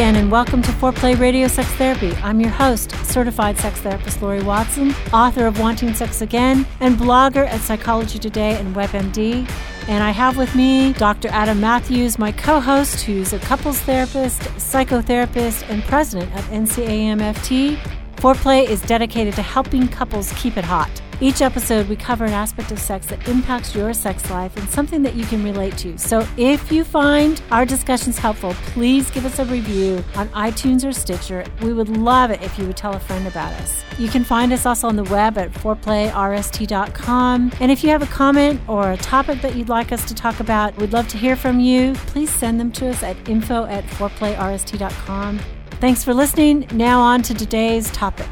again, and welcome to Foreplay Radio Sex Therapy. I'm your host, certified sex therapist Lori Watson, author of Wanting Sex Again, and blogger at Psychology Today and WebMD. And I have with me Dr. Adam Matthews, my co-host, who's a couples therapist, psychotherapist, and president of NCAMFT. Foreplay is dedicated to helping couples keep it hot. Each episode, we cover an aspect of sex that impacts your sex life and something that you can relate to. So if you find our discussions helpful, please give us a review on iTunes or Stitcher. We would love it if you would tell a friend about us. You can find us also on the web at foreplayrst.com. And if you have a comment or a topic that you'd like us to talk about, we'd love to hear from you. Please send them to us at info@foreplayrst.com. Thanks for listening. Now on to today's topic.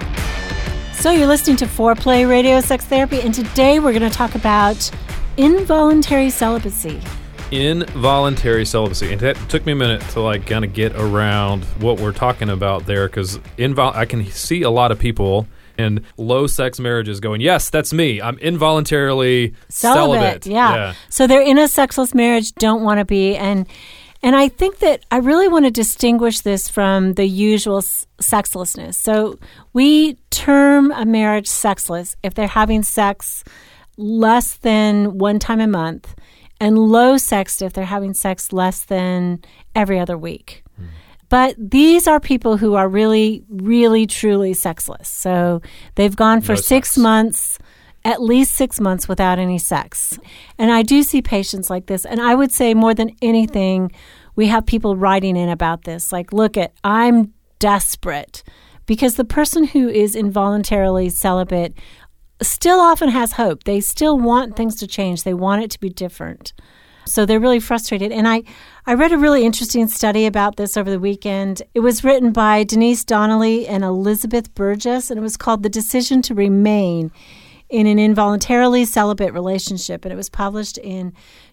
So you're listening to Foreplay Radio Sex Therapy, and today we're going to talk about involuntary celibacy. Involuntary celibacy. And that took me a minute to kind of get around what we're talking about there, because I can see a lot of people in low sex marriages going, yes, that's me. I'm involuntarily celibate. Yeah. So they're in a sexless marriage, don't want to be, and I think that I really want to distinguish this from the usual sexlessness. So we term a marriage sexless if they're having sex less than one time a month, and low sexed if they're having sex less than every other week. Mm. But these are people who are really, really, truly sexless. So they've gone for 6 months, at least 6 months without any sex. And I do see patients like this. And I would say more than anything, we have people writing in about this. Like, I'm desperate. Because the person who is involuntarily celibate still often has hope. They still want things to change. They want it to be different. So they're really frustrated. And I read a really interesting study about this over the weekend. It was written by Denise Donnelly and Elizabeth Burgess, and it was called The Decision to Remain in an Involuntarily Celibate Relationship. And it was published in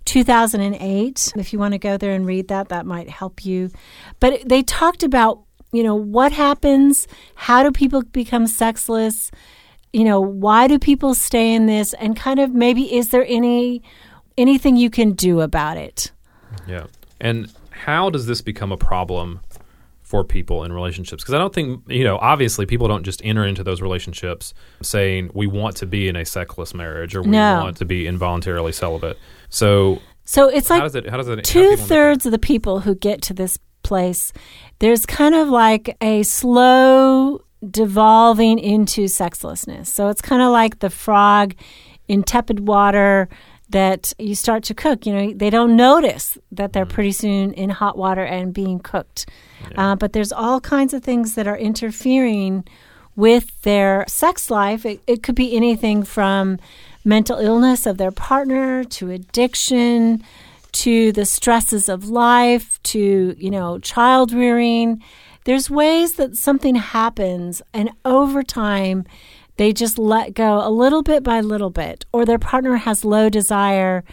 2008. If you want to go there and read that, that might help you. But they talked about, what happens? How do people become sexless? Why do people stay in this? And kind of maybe is there anything you can do about it? Yeah. And how does this become a problem for people in relationships? Because I don't think, obviously people don't just enter into those relationships saying we want to be in a sexless marriage or we want to be involuntarily celibate. So it's like how does it 2/3 of the people who get to this place, there's kind of like a slow devolving into sexlessness. So it's kind of like the frog in tepid water that you start to cook. They don't notice that they're pretty soon in hot water and being cooked. Yeah. But there's all kinds of things that are interfering with their sex life. It could be anything from mental illness of their partner to addiction to the stresses of life to, child rearing. There's ways that something happens, and over time, they just let go a little bit by little bit, or their partner has low desire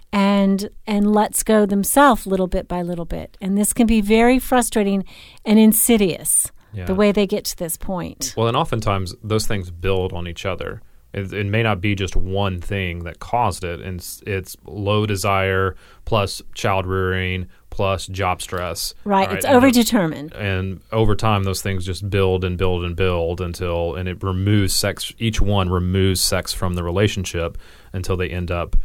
and lets go themselves little bit by little bit. And this can be very frustrating and insidious, the way they get to this point. Well, and oftentimes those things build on each other. It may not be just one thing that caused it, and it's low desire plus child rearing plus job stress. Right, it's overdetermined. And over time, those things just build and build and build until it removes sex. Each one removes sex from the relationship until they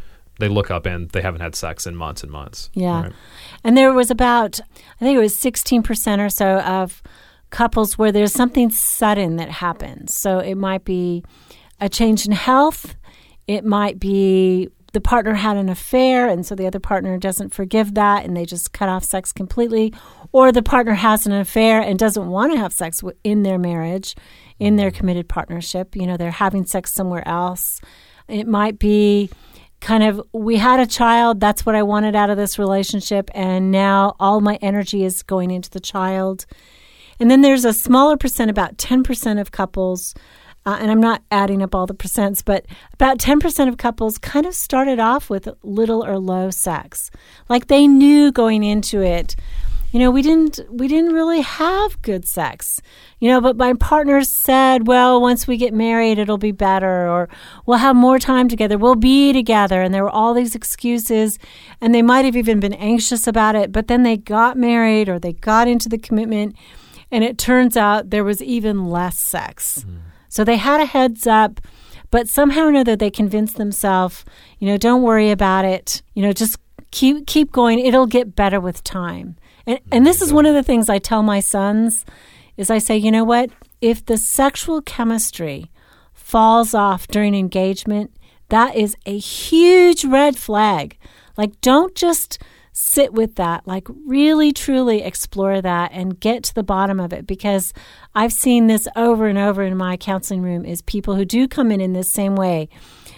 look up and they haven't had sex in months and months. Yeah. Right? And there was about, I think it was 16% or so of couples where there's something sudden that happens. So it might be a change in health. It might be the partner had an affair, and so the other partner doesn't forgive that, and they just cut off sex completely. Or the partner has an affair and doesn't want to have sex in their marriage, in their committed partnership. They're having sex somewhere else. It might be kind of, we had a child, that's what I wanted out of this relationship, and now all my energy is going into the child. And then there's a smaller percent, about 10% of couples, and I'm not adding up all the percents, but about 10% of couples kind of started off with little or low sex. Like they knew going into it, we didn't really have good sex, but my partner said, well, once we get married, it'll be better, or we'll have more time together, we'll be together. And there were all these excuses, and they might have even been anxious about it, but then they got married or they got into the commitment, and it turns out there was even less sex. So they had a heads up, but somehow or another they convinced themselves, don't worry about it, just keep going, it'll get better with time. And this is one of the things I tell my sons is I say, you know what? If the sexual chemistry falls off during engagement, that is a huge red flag. Like, don't just sit with that. Like, really, truly explore that and get to the bottom of it. Because I've seen this over and over in my counseling room is people who do come in this same way.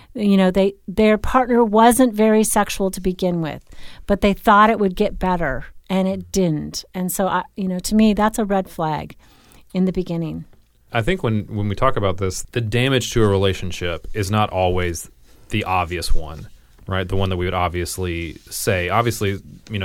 Their partner wasn't very sexual to begin with, but they thought it would get better. And it didn't. And so, to me, that's a red flag in the beginning. I think when we talk about this, the damage to a relationship is not always the obvious one, right? The one that we would obviously say. Obviously,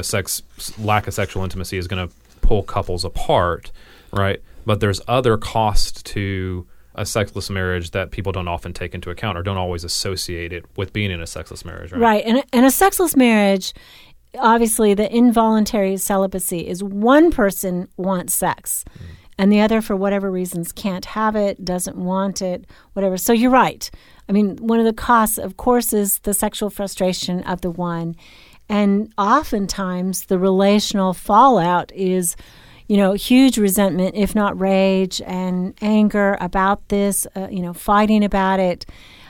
lack of sexual intimacy is going to pull couples apart, right? But there's other costs to a sexless marriage that people don't often take into account or don't always associate it with being in a sexless marriage, right? Right. And a sexless marriage, obviously, the involuntary celibacy is one person wants sex and the other, for whatever reasons, can't have it, doesn't want it, whatever. So you're right. I mean, one of the costs, of course, is the sexual frustration of the one. And oftentimes the relational fallout is, huge resentment, if not rage and anger about this, fighting about it.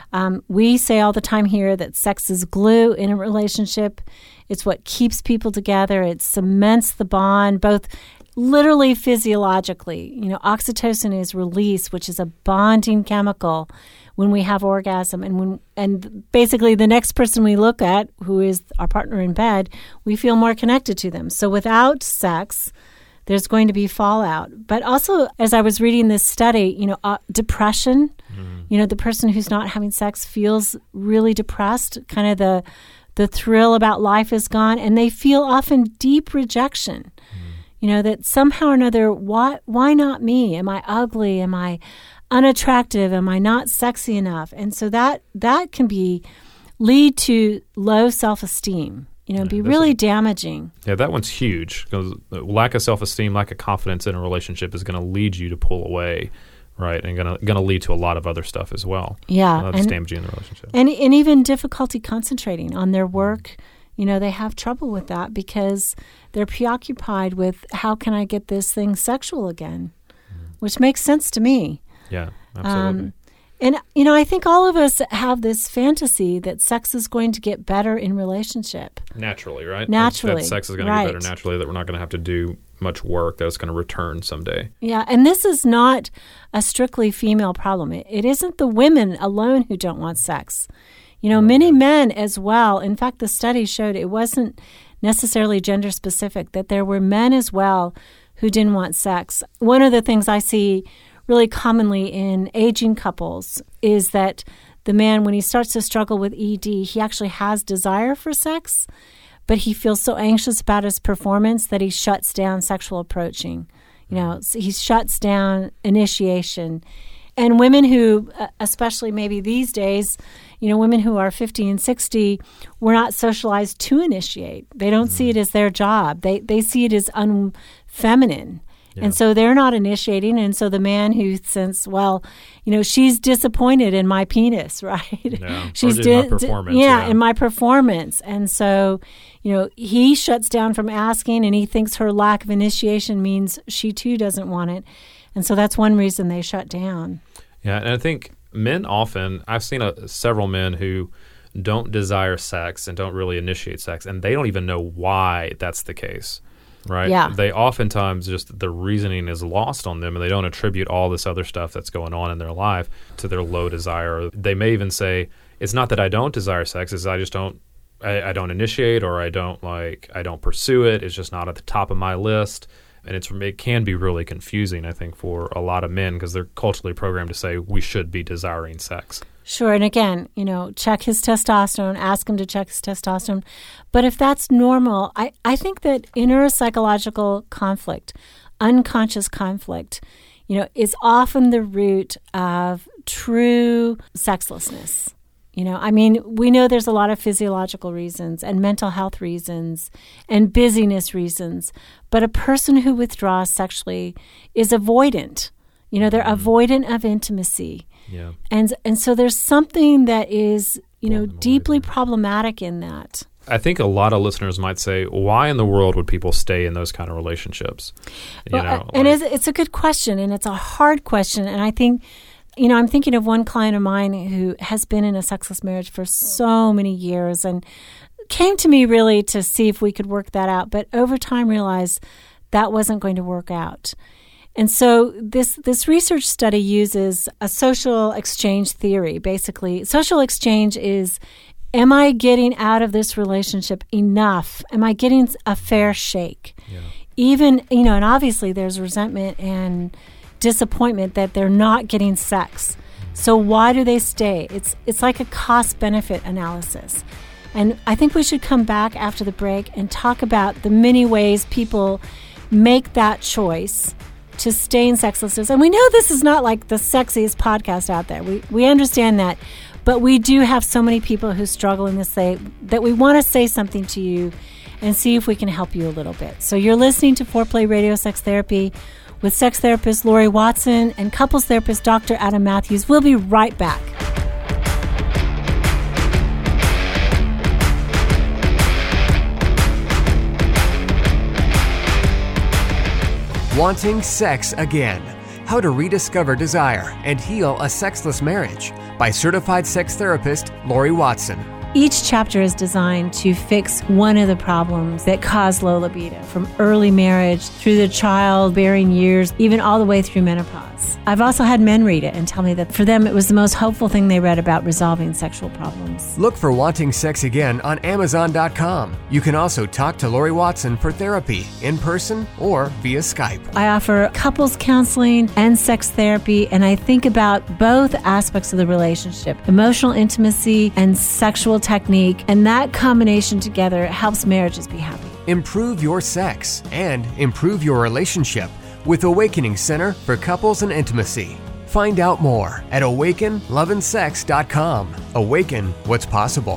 We say all the time here that sex is glue in a relationship. It's what keeps people together. It cements the bond, both literally physiologically. Oxytocin is released, which is a bonding chemical when we have orgasm. And basically the next person we look at, who is our partner in bed, we feel more connected to them. So without sex, there's going to be fallout. But also, as I was reading this study, depression, the person who's not having sex feels really depressed, kind of the thrill about life is gone, and they feel often deep rejection. That somehow or another, why not me? Am I ugly? Am I unattractive? Am I not sexy enough? And so that can lead to low self-esteem, be really damaging. Yeah, that one's huge because lack of self-esteem, lack of confidence in a relationship is going to lead you to pull away. Right, and going to lead to a lot of other stuff as well. Yeah, that's damaging in the relationship, and even difficulty concentrating on their work. They have trouble with that because they're preoccupied with how can I get this thing sexual again, which makes sense to me. Yeah, absolutely. And I think all of us have this fantasy that sex is going to get better in relationship naturally, right? Naturally, that sex is going to get better naturally. That we're not going to have to do much work, that it's going to return someday. Yeah, and this is not a strictly female problem. It isn't the women alone who don't want sex. Many men as well. In fact, the study showed it wasn't necessarily gender specific, that there were men as well who didn't want sex. One of the things I see really commonly in aging couples is that the man, when he starts to struggle with ED, he actually has desire for sex, but he feels so anxious about his performance that he shuts down sexual approaching. He shuts down initiation. And women who, especially maybe these days, women who are 50 and 60, were not socialized to initiate. They don't see it as their job. They see it as unfeminine. Yeah. And so they're not initiating. And so the man who thinks, she's disappointed in my penis, right? Yeah. She's my performance. In my performance. And so, he shuts down from asking, and he thinks her lack of initiation means she too doesn't want it. And so that's one reason they shut down. Yeah, and I think men often, I've seen several men who don't desire sex and don't really initiate sex, and they don't even know why that's the case. Right? Yeah. They oftentimes just the reasoning is lost on them, and they don't attribute all this other stuff that's going on in their life to their low desire. They may even say, it's not that I don't desire sex, it's I just don't I don't initiate, or I don't pursue it. It's just not at the top of my list. And it can be really confusing, I think, for a lot of men because they're culturally programmed to say we should be desiring sex. Sure. And again, check his testosterone, ask him to check his testosterone. But if that's normal, I think that inner psychological conflict, unconscious conflict, is often the root of true sexlessness. We know there's a lot of physiological reasons and mental health reasons and busyness reasons, but a person who withdraws sexually is avoidant. They're avoidant of intimacy. Yeah. And so there's something that is, deeply problematic in that. I think a lot of listeners might say, why in the world would people stay in those kind of relationships? It's a good question, and it's a hard question. And I think, I'm thinking of one client of mine who has been in a sexless marriage for so many years and came to me really to see if we could work that out, but over time realized that wasn't going to work out. And so this research study uses a social exchange theory. Basically, social exchange is, am I getting out of this relationship enough? Am I getting a fair shake? Yeah. Even, and obviously there's resentment and disappointment that they're not getting sex. So why do they stay? It's like a cost-benefit analysis. And I think we should come back after the break and talk about the many ways people make that choice to stay in sexlessness. And we know this is not like the sexiest podcast out there. We understand that. But we do have so many people who struggle in this way that we want to say something to you and see if we can help you a little bit. So you're listening to Foreplay Radio Sex Therapy with sex therapist Lori Watson and couples therapist Dr. Adam Matthews. We'll be right back. Wanting sex again. How to rediscover desire and heal a sexless marriage by certified sex therapist Lori Watson. Each chapter is designed to fix one of the problems that cause low libido, from early marriage through the childbearing years, even all the way through menopause. I've also had men read it and tell me that for them it was the most hopeful thing they read about resolving sexual problems. Look for Wanting Sex Again on Amazon.com. You can also talk to Lori Watson for therapy in person or via Skype. I offer couples counseling and sex therapy, and I think about both aspects of the relationship, emotional intimacy and sexual technique, and that combination together helps marriages be happy. Improve your sex and improve your relationship with Awakening Center for Couples and Intimacy. Find out more at awakenloveandsex.com. Awaken what's possible.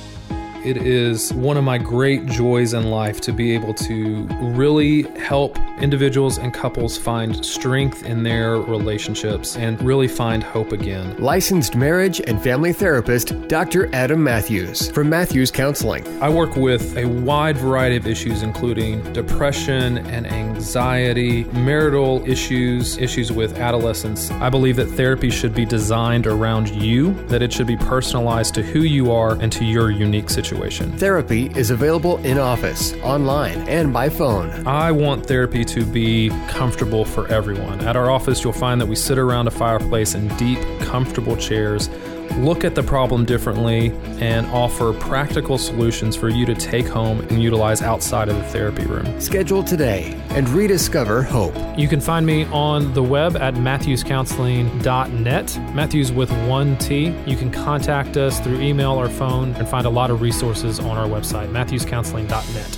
It is one of my great joys in life to be able to really help individuals and couples find strength in their relationships and really find hope again. Licensed marriage and family therapist Dr. Adam Matthews from Matthews Counseling. I work with a wide variety of issues, including depression and anxiety, marital issues, issues with adolescence. I believe that therapy should be designed around you, that it should be personalized to who you are and to your unique situation. Therapy is available in office, online, and by phone. I want therapy to be comfortable for everyone. At our office, you'll find that we sit around a fireplace in deep, comfortable chairs, look at the problem differently, and offer practical solutions for you to take home and utilize outside of the therapy room. Schedule today and rediscover hope. You can find me on the web at matthewscounseling.net, Matthews with one T. You can contact us through email or phone and find a lot of resources on our website, matthewscounseling.net.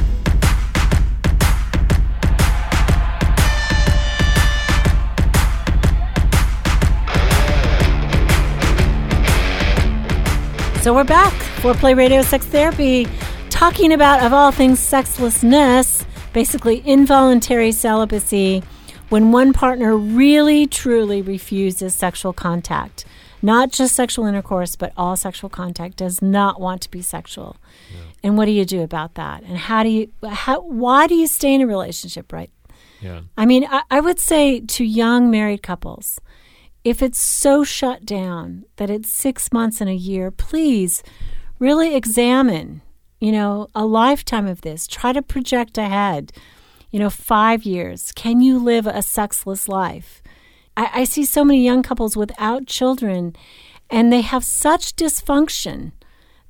So we're back, Foreplay Radio Sex Therapy, talking about, of all things, sexlessness, basically involuntary celibacy, when one partner really, truly refuses sexual contact. Not just sexual intercourse, but all sexual contact, does not want to be sexual. Yeah. And what do you do about that? And why do you stay in a relationship, right? Yeah. I mean, I would say to young married couples, if it's so shut down that it's 6 months and a year, please really examine, a lifetime of this. Try to project ahead, 5 years. Can you live a sexless life? I see so many young couples without children, and they have such dysfunction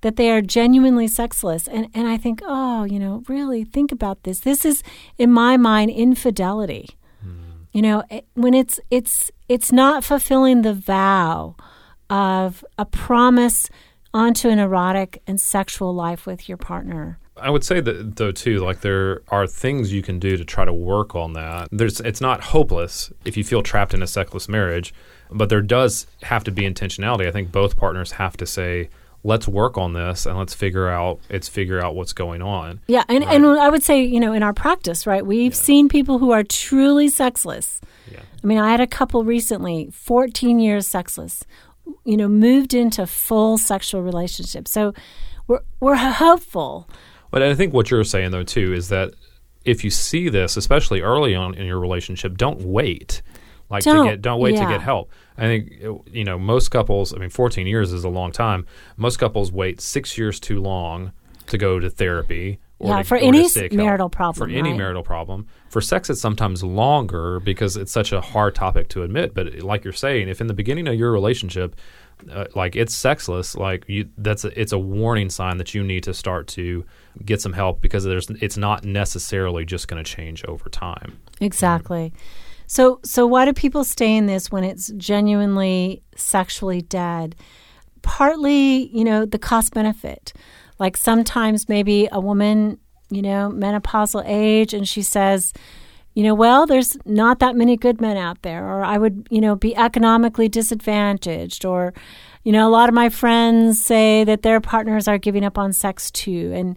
that they are genuinely sexless. And I think, really think about this. This is, in my mind, infidelity. When it's not fulfilling the vow of a promise onto an erotic and sexual life with your partner. I would say that, though, too, like there are things you can do to try to work on that. It's not hopeless if you feel trapped in a sexless marriage, but there does have to be intentionality. I think both partners have to say, let's work on this and let's figure out what's going on. Yeah, and I would say, in our practice, right, we've seen people who are truly sexless. Yeah. I mean, I had a couple recently, 14 years sexless, moved into full sexual relationships. So we're hopeful. But I think what you're saying, though, too, is that if you see this, especially early on in your relationship, don't wait. Don't wait to get help. I think, most couples, 14 years is a long time. Most couples wait 6 years too long to go to therapy for any marital problem. For any marital problem. For sex, it's sometimes longer because it's such a hard topic to admit. But like you're saying, if in the beginning of your relationship, it's sexless, it's a warning sign that you need to start to get some help because it's not necessarily just going to change over time. Exactly. So why do people stay in this when it's genuinely sexually dead? Partly, the cost benefit. Like sometimes maybe a woman, menopausal age, and she says, there's not that many good men out there, or I would, be economically disadvantaged, or, a lot of my friends say that their partners are giving up on sex too, and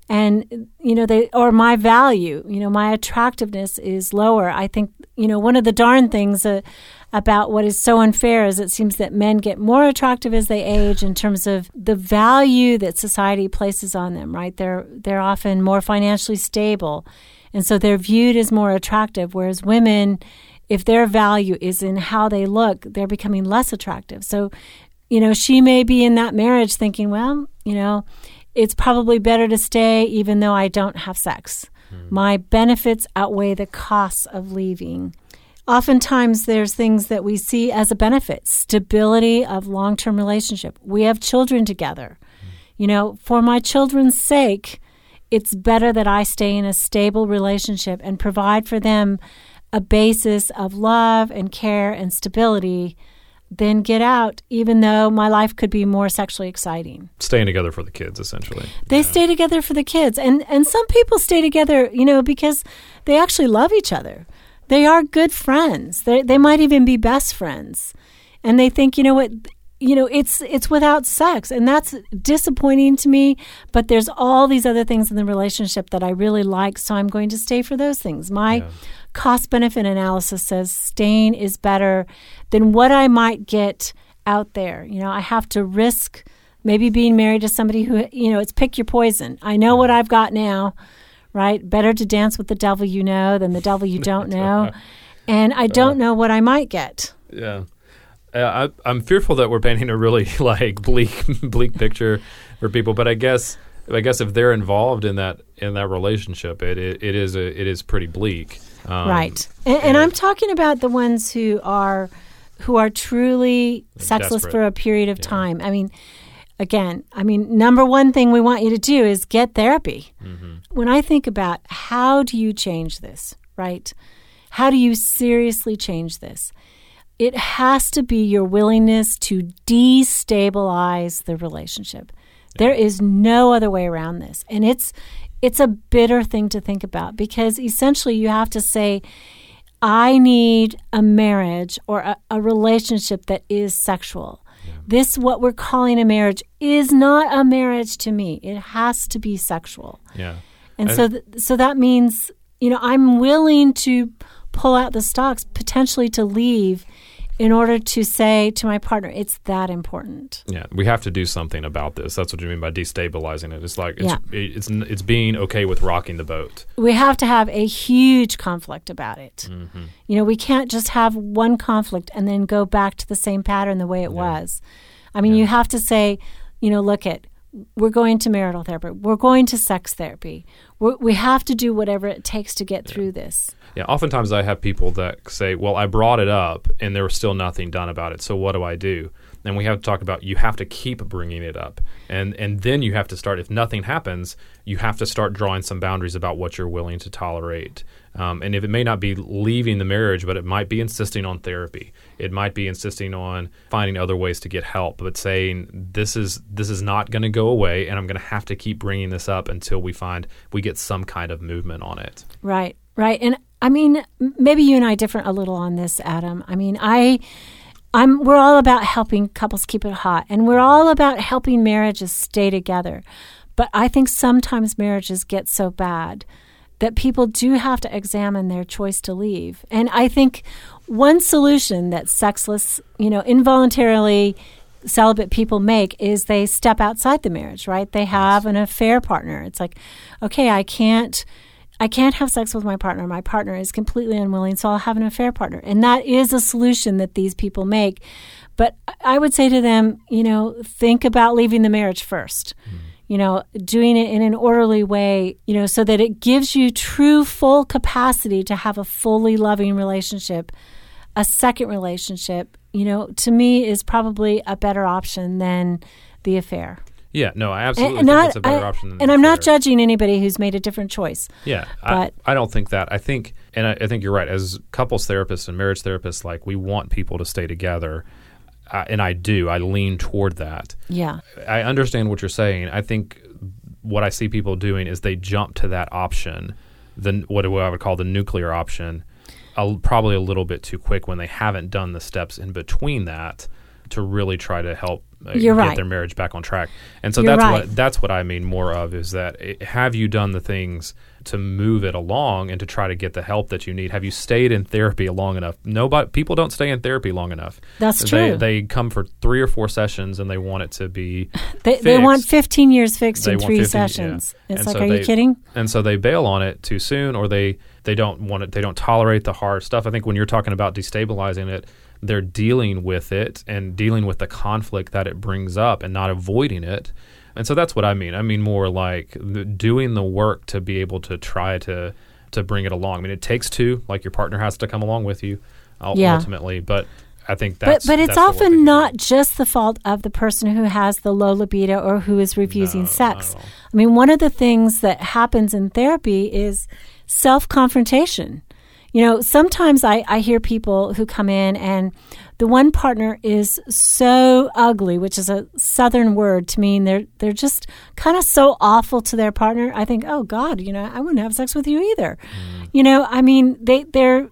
or my value, my attractiveness is lower. I think, one of the darn things about what is so unfair is it seems that men get more attractive as they age in terms of the value that society places on them, right? They're often more financially stable, and so they're viewed as more attractive, whereas women, if their value is in how they look, they're becoming less attractive. So, she may be in that marriage thinking, well, it's probably better to stay even though I don't have sex. My benefits outweigh the costs of leaving. Oftentimes there's things that we see as a benefit, stability of long-term relationship. We have children together. For my children's sake, it's better that I stay in a stable relationship and provide for them a basis of love and care and stability than get out, even though my life could be more sexually exciting. Staying together for the kids, essentially. They stay together for the kids. And some people stay together, because they actually love each other. They are good friends. They might even be best friends. And they think, it's without sex. And that's disappointing to me. But there's all these other things in the relationship that I really like, so I'm going to stay for those things. My cost-benefit analysis says staying is better than what I might get out there. I have to risk maybe being married to somebody who, it's pick your poison. I know what I've got now, right? Better to dance with the devil you know than the devil you don't know. And I don't know what I might get. Yeah. I'm fearful that we're painting a really bleak picture for people, but I guess if they're involved in that relationship, it is pretty bleak. Right. And I'm talking about the ones who are truly sexless desperate for a period of time. Number one thing we want you to do is get therapy. Mm-hmm. When I think about how do you change this, right? How do you seriously change this? It has to be your willingness to destabilize the relationship. There is no other way around this. And it's a bitter thing to think about because essentially you have to say, I need a marriage or a relationship that is sexual. Yeah. This, what we're calling a marriage, is not a marriage to me. It has to be sexual. Yeah. And so that means, I'm willing to pull out the stops, potentially to leave, in order to say to my partner, it's that important. Yeah, we have to do something about this. That's what you mean by destabilizing it. It's like it's being okay with rocking the boat. We have to have a huge conflict about it. Mm-hmm. We can't just have one conflict and then go back to the same pattern the way it was. You have to say, look at, we're going to marital therapy. We're going to sex therapy. We have to do whatever it takes to get through this. Yeah, oftentimes I have people that say, well, I brought it up and there was still nothing done about it, so what do I do? And we have to talk about you have to keep bringing it up. And then you have to start, if nothing happens, you have to start drawing some boundaries about what you're willing to tolerate. And if it may not be leaving the marriage, but it might be insisting on therapy. It might be insisting on finding other ways to get help, but saying this is not going to go away, and I'm going to have to keep bringing this up until we get some kind of movement on it. Right. And I mean, maybe you and I differ a little on this, Adam. I mean, we're all about helping couples keep it hot, and we're all about helping marriages stay together. But I think sometimes marriages get so bad that people do have to examine their choice to leave. And I think one solution that sexless, involuntarily celibate people make is they step outside the marriage, right? They have an affair partner. It's like, okay, I can't have sex with my partner. My partner is completely unwilling, so I'll have an affair partner. And that is a solution that these people make. But I would say to them, think about leaving the marriage first. Doing it in an orderly way, so that it gives you true, full capacity to have a fully loving relationship. A second relationship, to me is probably a better option than the affair. Yeah, no, I absolutely think it's a better option than the And I'm affair. not judging anybody who's made a different choice. Yeah, but I don't think that. I think you're right. As couples therapists and marriage therapists, we want people to stay together. And I do. I lean toward that. Yeah. I understand what you're saying. I think what I see people doing is they jump to that option, what I would call the nuclear option, probably a little bit too quick when they haven't done the steps in between that to really try to help get their marriage back on track. And so that's what I mean more of is that have you done the things to move it along and to try to get the help that you need? Have you stayed in therapy long enough? People don't stay in therapy long enough. That's true. They come for 3 or 4 sessions and they want it to be they want 15 years fixed in 3 sessions. Yeah. It's are you kidding? And so they bail on it too soon, or they don't want it. They don't tolerate the hard stuff. I think when you're talking about destabilizing it, they're dealing with it and dealing with the conflict that it brings up and not avoiding it. And so that's what I mean. I mean more like doing the work to be able to try to bring it along. I mean, it takes 2, like your partner has to come along with you ultimately. But I think that's But it's that's often not just the fault of the person who has the low libido or who is refusing sex. I mean, one of the things that happens in therapy is self-confrontation. Sometimes I hear people who come in and the one partner is so ugly, which is a Southern word to mean they're just kind of so awful to their partner. I think, oh God, I wouldn't have sex with you either. I mean, they're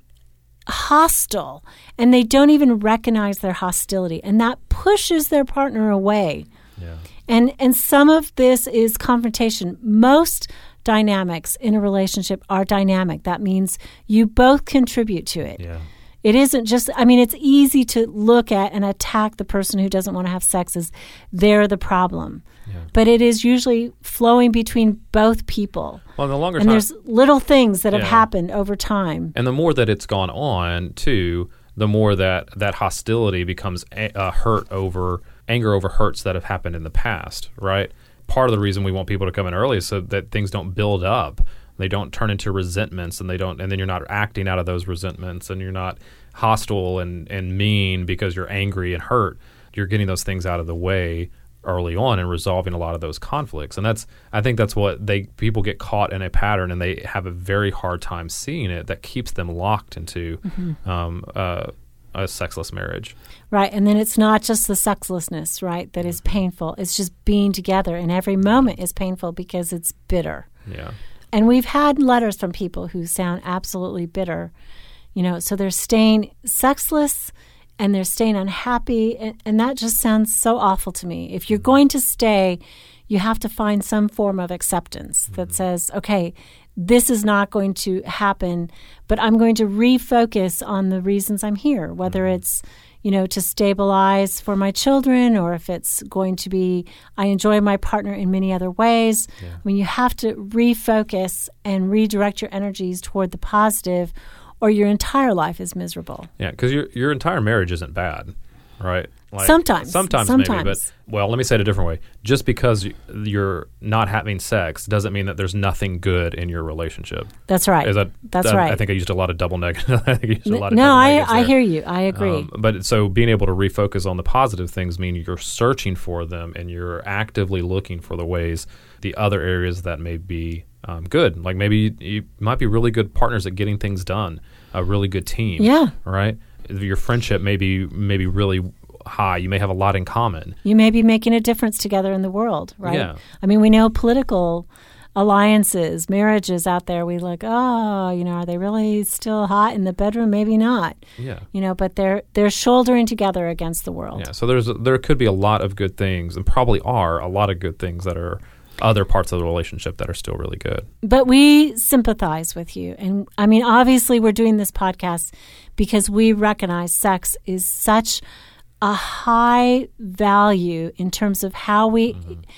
hostile and they don't even recognize their hostility, and that pushes their partner away. Yeah. And some of this is confrontation. Most dynamics in a relationship are dynamic. That means you both contribute to it. Yeah. It isn't just, it's easy to look at and attack the person who doesn't want to have sex as they're the problem. Yeah. But it is usually flowing between both people. Well, in the longer and time, there's little things that have happened over time. And the more that it's gone on, too, the more that hostility becomes anger over hurts that have happened in the past, right? Part of the reason we want people to come in early is so that things don't build up. They don't turn into resentments, and then you're not acting out of those resentments, and you're not hostile and mean because you're angry and hurt. You're getting those things out of the way early on and resolving a lot of those conflicts. And I think that's what people get caught in a pattern, and they have a very hard time seeing it that keeps them locked into a sexless marriage. Right, and then it's not just the sexlessness, right, that is painful. It's just being together, and every moment is painful because it's bitter. Yeah. And we've had letters from people who sound absolutely bitter, so they're staying sexless and they're staying unhappy, and that just sounds so awful to me. If you're going to stay, you have to find some form of acceptance that says, okay, this is not going to happen, but I'm going to refocus on the reasons I'm here, whether it's, to stabilize for my children, or if it's going to be, I enjoy my partner in many other ways. Yeah. I mean, you have to refocus and redirect your energies toward the positive, or your entire life is miserable. Yeah, because your entire marriage isn't bad. right? Like, Sometimes maybe, but well, let me say it a different way. Just because you're not having sex doesn't mean that there's nothing good in your relationship. That's right. That's right. I think I used a lot of double negative. I hear you. I agree. But so being able to refocus on the positive things mean you're searching for them and you're actively looking for the other areas that may be good. Like maybe you might be really good partners at getting things done, a really good team. Yeah. Right? Your friendship may be really high. You may have a lot in common. You may be making a difference together in the world, right? Yeah. I mean, we know political alliances, marriages out there. We look, are they really still hot in the bedroom? Maybe not. Yeah. But they're shouldering together against the world. Yeah. So there could be a lot of good things, and probably are a lot of good things that are other parts of the relationship that are still really good. But we sympathize with you. And I mean, obviously we're doing this podcast because we recognize sex is such a high value in terms of how we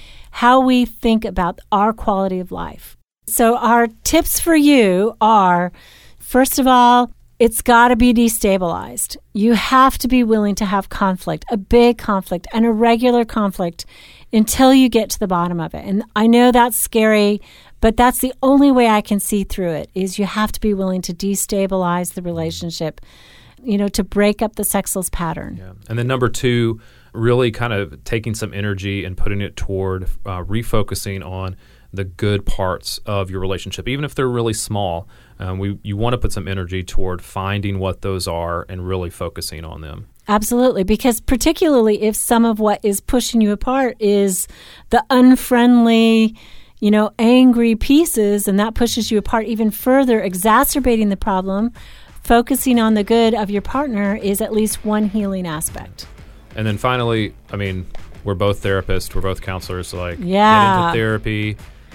think about our quality of life. So our tips for you are, first of all, it's got to be destabilized. You have to be willing to have conflict, a big conflict and a regular conflict until you get to the bottom of it. And I know that's scary, but that's the only way I can see through it, is you have to be willing to destabilize the relationship, to break up the sexless pattern. Yeah. And then number 2, really kind of taking some energy and putting it toward refocusing on the good parts of your relationship, even if they're really small. You want to put some energy toward finding what those are and really focusing on them. Absolutely, because particularly if some of what is pushing you apart is the unfriendly, angry pieces, and that pushes you apart even further, exacerbating the problem, focusing on the good of your partner is at least one healing aspect. And then finally, I mean, we're both therapists, we're both counselors, so get into therapy.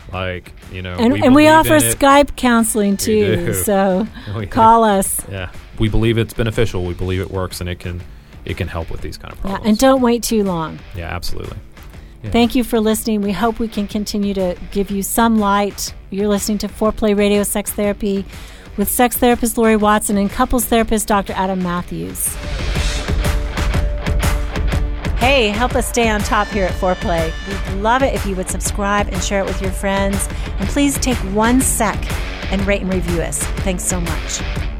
And we offer Skype counseling too, so call us. Yeah, we believe it's beneficial. We believe it works, and it can help with these kind of problems. Yeah, and don't wait too long. Yeah, absolutely. Yeah. Thank you for listening. We hope we can continue to give you some light. You're listening to Foreplay Radio Sex Therapy with sex therapist Lori Watson and couples therapist Dr. Adam Matthews. Hey, help us stay on top here at Foreplay. We'd love it if you would subscribe and share it with your friends. And please take 1 sec and rate and review us. Thanks so much.